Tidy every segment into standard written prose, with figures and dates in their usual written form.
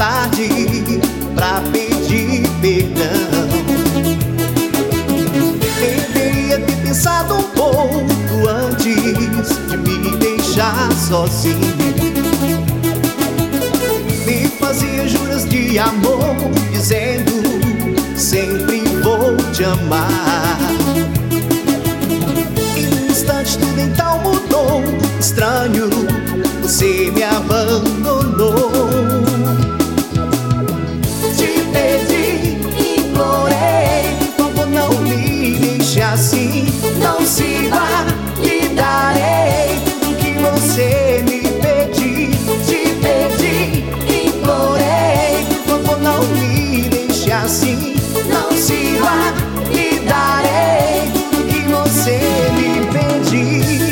tarde pra pedir perdão. Deveria ter pensado um pouco antes de me deixar sozinho. Me fazia juras de amor, dizendo sempre vou te amar. Em um instante tudo então mudou. Estranho, você me abandonou. Te pedi, implorei, por favor não me deixe assim. Não se vá, lhe darei tudo que você me pediu. Te pedi, implorei, por favor não me deixe assim. Não se vá, lhe darei tudo que você me pediu.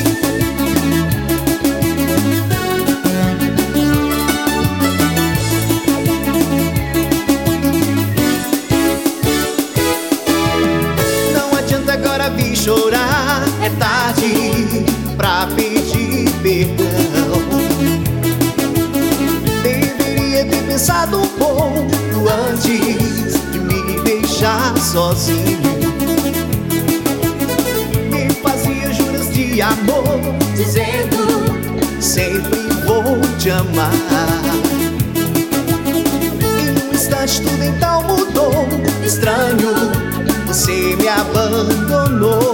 Agora vi chorar, é tarde pra pedir perdão. Deveria ter pensado um pouco antes de me deixar sozinho. Me fazia juras de amor, dizendo sempre vou te amar. Em um instante tudo então mudou. Estranho, você me abandonou.